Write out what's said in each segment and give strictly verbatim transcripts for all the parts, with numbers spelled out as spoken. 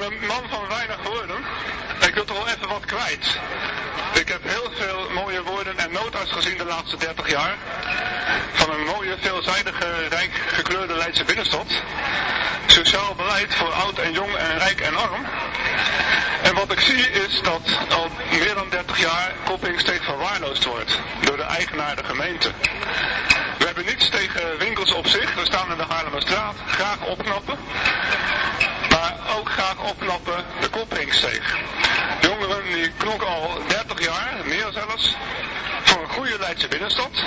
een man van weinig woorden. Ik wil toch wel even wat kwijt. Ik heb heel veel mooie woorden en nota's gezien de laatste dertig jaar. Van een mooie, veelzijdige, rijk gekleurde Leidse binnenstad. Sociaal beleid voor oud en jong en rijk en arm. En wat ik zie is dat al meer dan dertig jaar Kopping steeds verwaarloosd wordt door de eigenaar de gemeente. We hebben niets tegen winkels op zich, we staan in de Haarlemmerstraat, graag opknappen. Maar ook graag opknappen de Koppingsteeg. Jongeren die knokken al dertig jaar, meer zelfs, voor een goede Leidse binnenstad.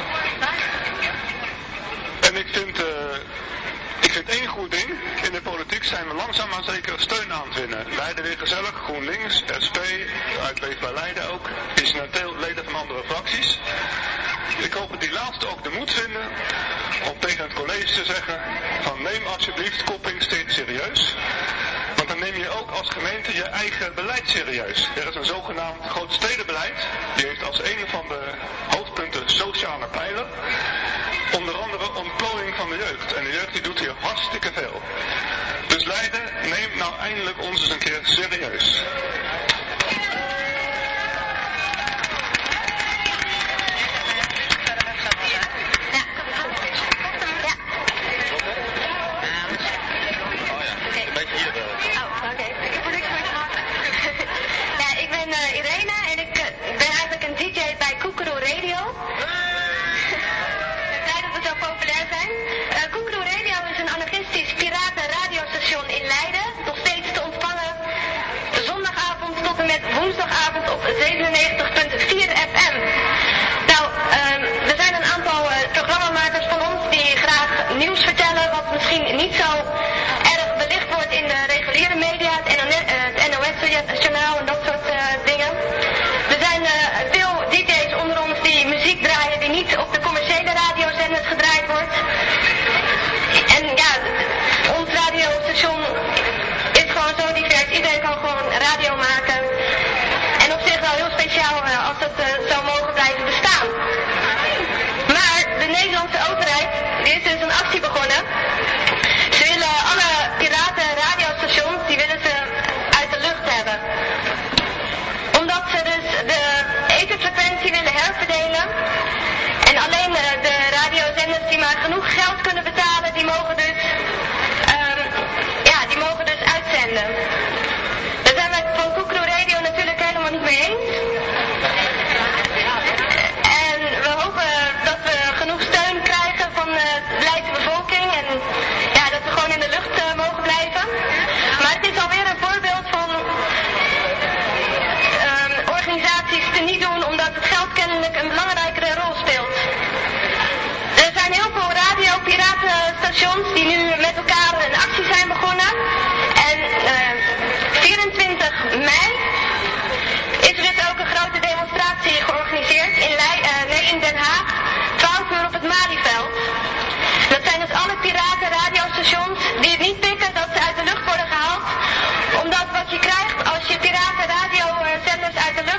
En ik vind... Uh, Ik vind één goed ding. In de politiek zijn we langzaam maar zeker steun aan het winnen. Leiden weer gezellig, GroenLinks, S P, uit Leef bij Leiden ook. Incidenteel leden van andere fracties. Ik hoop dat die laatste ook de moed vinden om tegen het college te zeggen van neem alsjeblieft Koppingsteeg serieus. Want dan neem je ook als gemeente je eigen beleid serieus. Er is een zogenaamd grootstedenbeleid. Die heeft als een van de hoofdpunten sociale pijler. Onder andere ontplooiing van de jeugd. En de jeugd die doet hier hartstikke veel. Dus Leiden, neem nou eindelijk ons eens een keer serieus. Woensdagavond op zevenennegentig komma vier F M. Nou, um, er zijn een aantal uh, programmamakers van ons die graag nieuws vertellen wat misschien niet zo erg belicht wordt in de reguliere media, het N O S-journaal en dat soort uh, dingen. Er zijn uh, veel D J's onder ons die muziek draaien die niet op de commerciële radiozenders gedraaid wordt. En ja, ons radiostation is gewoon zo divers. Iedereen kan gewoon radio maken. En op zich wel heel speciaal uh, als het uh, zou mogen blijven bestaan. Maar de Nederlandse overheid die is dus een actie begonnen. Ze willen alle piraten radiostations, die willen ze uit de lucht hebben. Omdat ze dus de etherfrequentie willen herverdelen. En alleen uh, de radiozenders die maar genoeg geld kunnen betalen, die mogen dus, um, ja, die mogen dus uitzenden. Daar zijn wij van Koekeroe Radio natuurlijk helemaal niet mee eens. En we hopen dat we genoeg steun krijgen van de Leidse bevolking en ja, dat we gewoon in de lucht uh, mogen blijven. Maar het is alweer een voorbeeld van um, organisaties te niet doen omdat het geld kennelijk een belangrijkere rol speelt. Er zijn heel veel radio-piratenstations die nu met elkaar een actie zijn begonnen. En uh, vierentwintig mei is er dus ook een grote demonstratie georganiseerd in, Lei, uh, nee, in Den Haag, twaalf uur op het Malieveld. Dat zijn dus alle piraten radiostations die het niet pikken dat ze uit de lucht worden gehaald. Omdat wat je krijgt als je piraten radiozenders uit de lucht